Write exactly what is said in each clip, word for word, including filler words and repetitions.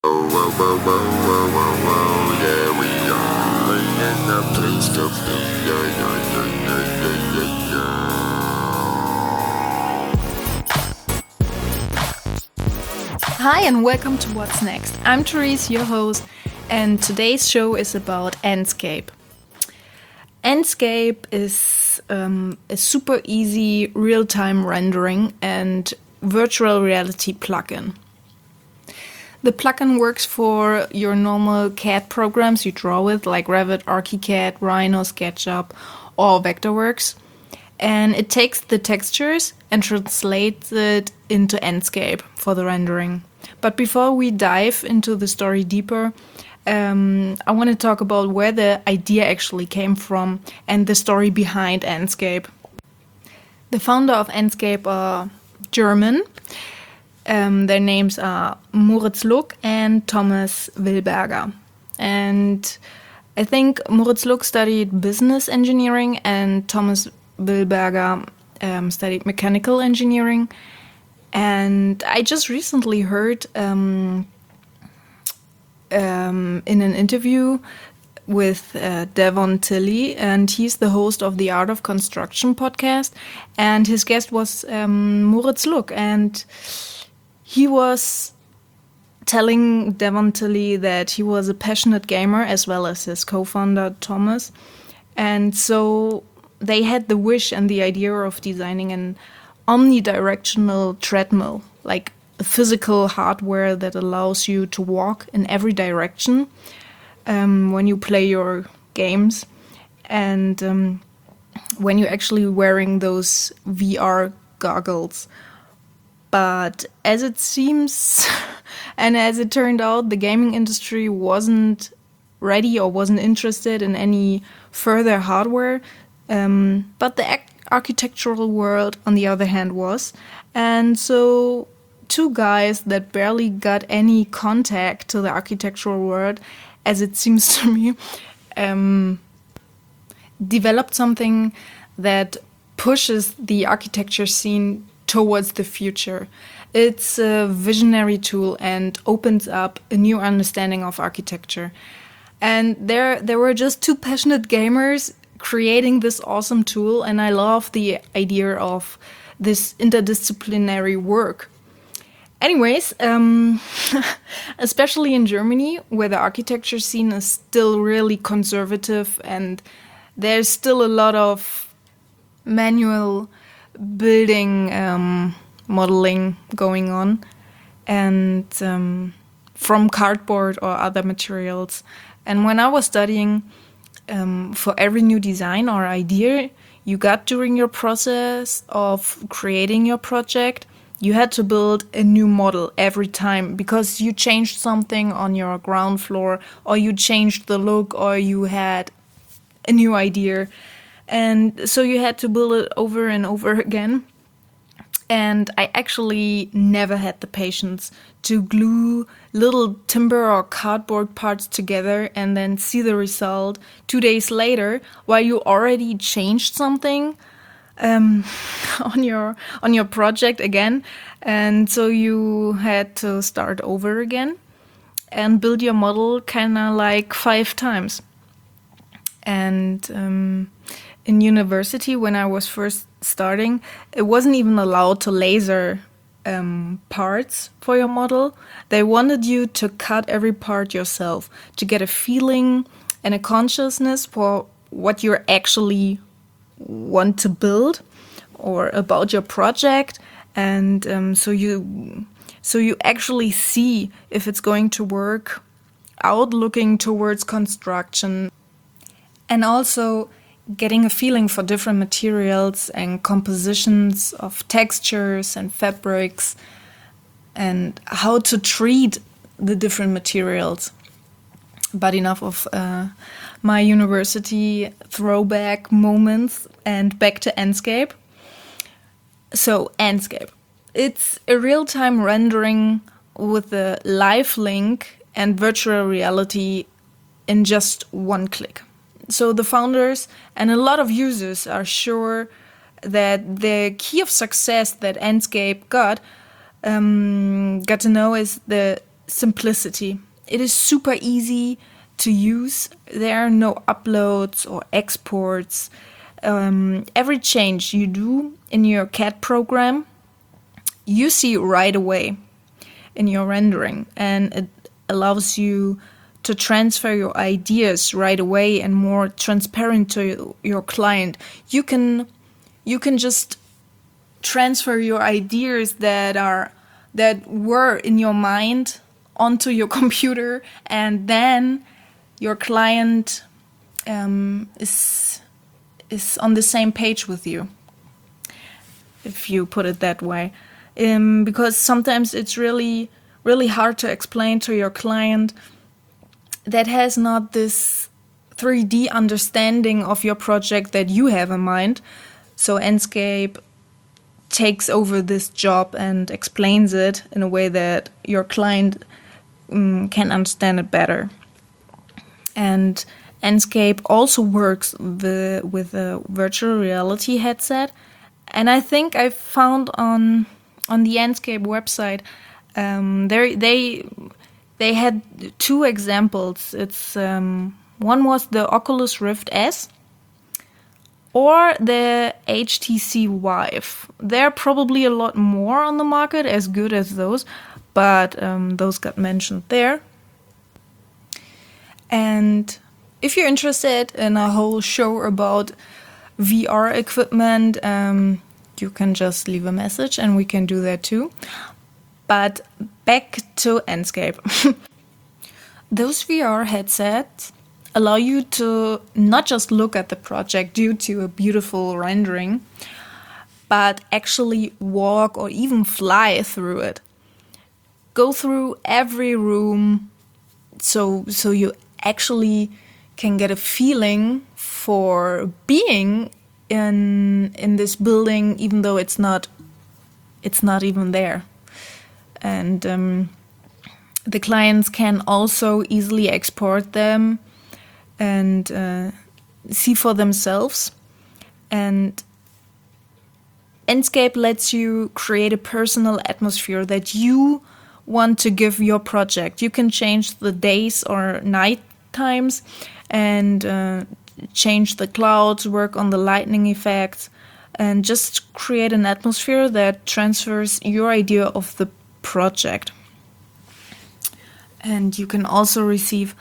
Whoa, whoa, whoa, whoa, whoa, whoa, yeah, we are in the place to be, yeah, yeah, yeah, yeah, yeah, yeah. Hi, and welcome to What's Next. I'm Therese, your host, and today's show is about Enscape. Enscape is um, a super easy real time rendering and virtual reality plugin. The plugin works for your normal C A D programs you draw with, like Revit, ArchiCAD, Rhino, SketchUp, or Vectorworks. And it takes the textures and translates it into Enscape for the rendering. But before we dive into the story deeper, um, I want to talk about where the idea actually came from and the story behind Enscape. The founder of Enscape are German. Um, their names are Moritz Luck and Thomas Wilberger. And I think Moritz Luck studied business engineering and Thomas Wilberger um, studied mechanical engineering. And I just recently heard um, um, in an interview with uh, Devon Tilley, and he's the host of the Art of Construction podcast. And his guest was um, Moritz Luck. And he was telling Devon Tilley that he was a passionate gamer, as well as his co-founder Thomas. And so they had the wish and the idea of designing an omnidirectional treadmill, like a physical hardware that allows you to walk in every direction um, when you play your games. And um, when you're actually wearing those V R goggles. But as it seems, and as it turned out, the gaming industry wasn't ready or wasn't interested in any further hardware. Um, but the ac- architectural world, on the other hand, was. And so two guys that barely got any contact to the architectural world, as it seems to me, um, developed something that pushes the architecture scene towards the future. It's a visionary tool and opens up a new understanding of architecture. And there, there were just two passionate gamers creating this awesome tool, and I love the idea of this interdisciplinary work. Anyways, um, especially in Germany, where the architecture scene is still really conservative and there's still a lot of manual building um, modeling going on, and um, from cardboard or other materials. And when I was studying, um, for every new design or idea you got during your process of creating your project, you had to build a new model every time, because you changed something on your ground floor, or you changed the look, or you had a new idea. And so you had to build it over and over again. And I actually never had the patience to glue little timber or cardboard parts together and then see the result two days later, while you already changed something um, on your on your project again. And so you had to start over again and build your model kind of like five times. And um, in university, when I was first starting, it wasn't even allowed to laser um, parts for your model. They wanted you to cut every part yourself to get a feeling and a consciousness for what you actually want to build or about your project. And um, so you so you actually see if it's going to work out, looking towards construction. And also getting a feeling for different materials and compositions of textures and fabrics, and how to treat the different materials. But enough of uh, my university throwback moments, and back to Enscape. So Enscape, it's a real-time rendering with a live link and virtual reality in just one click. So the founders and a lot of users are sure that the key of success that Enscape got um, got to know is the simplicity. It is super easy to use. There are no uploads or exports. Um, every change you do in your C A D program, you see right away in your rendering, and it allows you to transfer your ideas right away and more transparent to your client. You can you can just transfer your ideas that are that were in your mind onto your computer, and then your client um, is is on the same page with you, if you put it that way. Um, because sometimes it's really really hard to explain to your client that has not this three D understanding of your project that you have in mind. So Enscape takes over this job and explains it in a way that your client um, can understand it better. And Enscape also works the, with a virtual reality headset. And I think I found on on the Enscape website, um, there they they had two examples. It's um, one was the Oculus Rift S or the H T C Vive. There are probably a lot more on the market as good as those, but um, those got mentioned there. And if you're interested in a whole show about V R equipment, um, you can just leave a message and we can do that too. But back to Enscape. Those V R headsets allow you to not just look at the project due to a beautiful rendering, but actually walk or even fly through it. Go through every room, so so you actually can get a feeling for being in in this building, even though it's not it's not even there. And um, the clients can also easily export them and uh, see for themselves. And Enscape lets you create a personal atmosphere that you want to give your project. You can change the days or night times and uh, change the clouds, work on the lightning effects, and just create an atmosphere that transfers your idea of the project. And you can also receive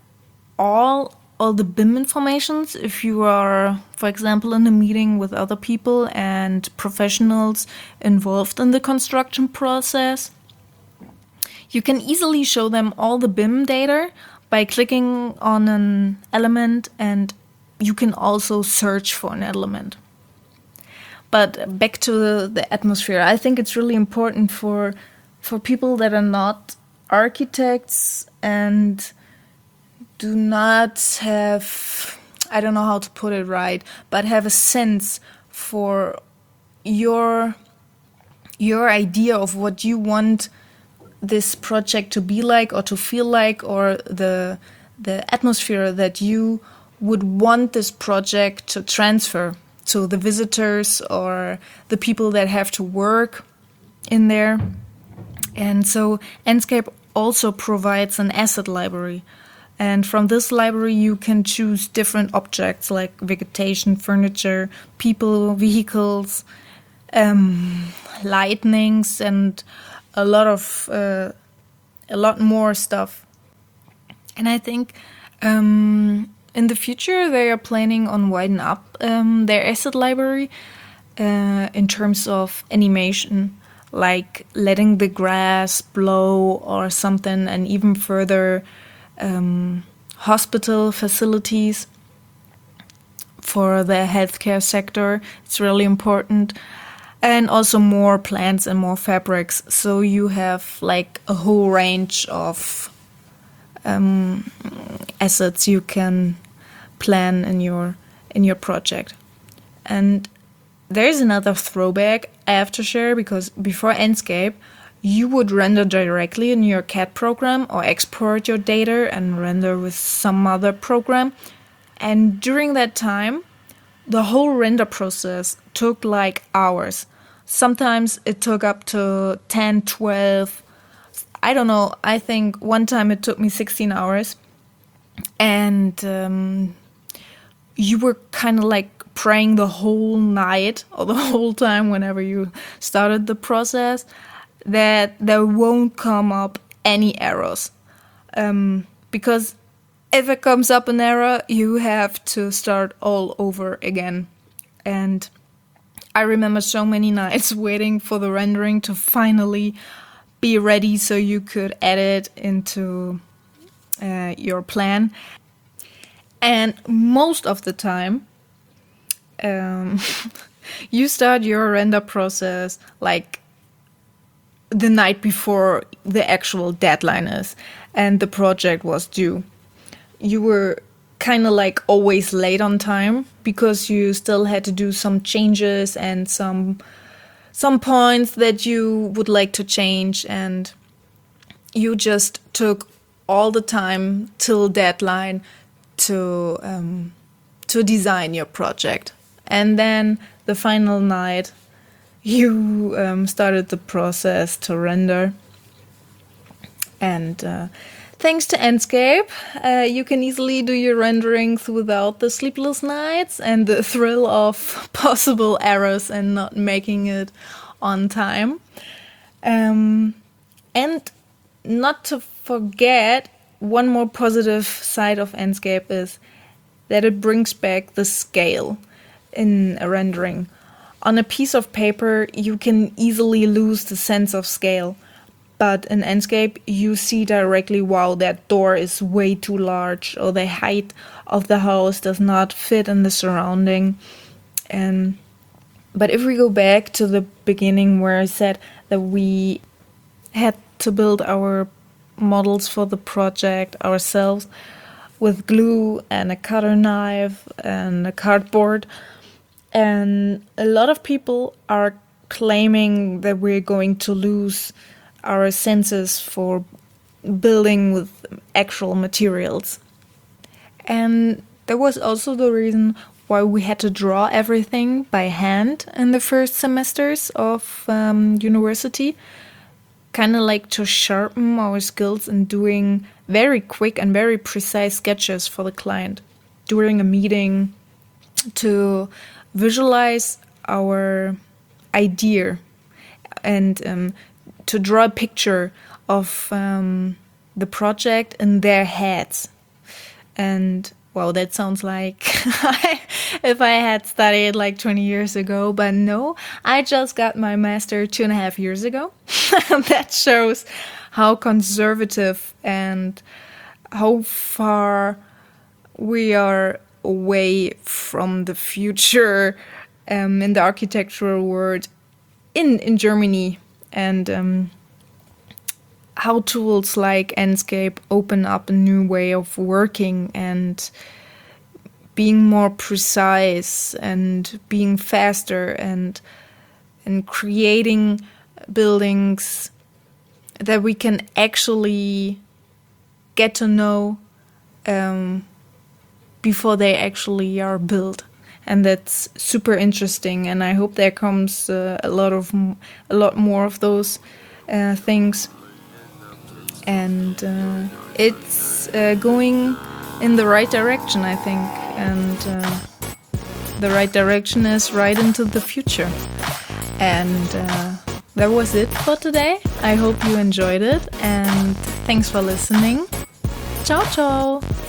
all all the B I M informations if you are, for example, in a meeting with other people and professionals involved in the construction process. You can easily show them all the B I M data by clicking on an element, and you can also search for an element. But back to the, the atmosphere, I think it's really important for for people that are not architects and do not have, I don't know how to put it right, but have a sense for your your idea of what you want this project to be like or to feel like, or the the atmosphere that you would want this project to transfer to the visitors or the people that have to work in there. And so Enscape also provides an asset library. And from this library you can choose different objects like vegetation, furniture, people, vehicles, um, lightnings, and a lot of uh, a lot more stuff. And I think um, in the future they are planning on widen up um, their asset library uh, in terms of animation, like letting the grass blow or something, and even further um, hospital facilities for the healthcare sector. It's really important. And also more plants and more fabrics, so you have like a whole range of um, assets you can plan in your in your project. And there's another throwback I have to share, because before Enscape, you would render directly in your C A D program or export your data and render with some other program. And during that time, the whole render process took like hours. Sometimes it took up to ten, twelve I don't know, I think one time it took me sixteen hours, and um, you were kind of like praying the whole night or the whole time whenever you started the process that there won't come up any errors. Um, because if it comes up an error, you have to start all over again. And I remember so many nights waiting for the rendering to finally be ready so you could add it into uh, your plan. And most of the time, um, you start your render process like the night before the actual deadline is and the project was due. You were kind of like always late on time because you still had to do some changes and some some points that you would like to change, and you just took all the time till deadline to um, to design your project. And then the final night you um, started the process to render. And uh, thanks to Enscape, uh, you can easily do your renderings without the sleepless nights and the thrill of possible errors and not making it on time. Um, and not to forget, one more positive side of Enscape is that it brings back the scale in a rendering. On a piece of paper, you can easily lose the sense of scale. But in Enscape, you see directly, wow, that door is way too large, or the height of the house does not fit in the surrounding. And but if we go back to the beginning where I said that we had to build our models for the project ourselves with glue and a cutter knife and a cardboard, and a lot of people are claiming that we're going to lose our senses for building with actual materials. And that was also the reason why we had to draw everything by hand in the first semesters of um, university, kind of like to sharpen our skills in doing very quick and very precise sketches for the client during a meeting, to visualize our idea and um, to draw a picture of um, the project in their heads. And wow, that sounds like if I had studied like twenty years ago, but no, I just got my master two and a half years ago. That shows how conservative and how far we are away from the future um, in the architectural world in, in Germany. And um, how tools like Enscape open up a new way of working and being more precise and being faster and and creating buildings that we can actually get to know um, before they actually are built. And that's super interesting, and I hope there comes uh, a lot of m- a lot more of those uh, things. And uh, it's uh, going in the right direction, I think. And uh, the right direction is right into the future. And uh, that was it for today. I hope you enjoyed it, and thanks for listening. Ciao, ciao!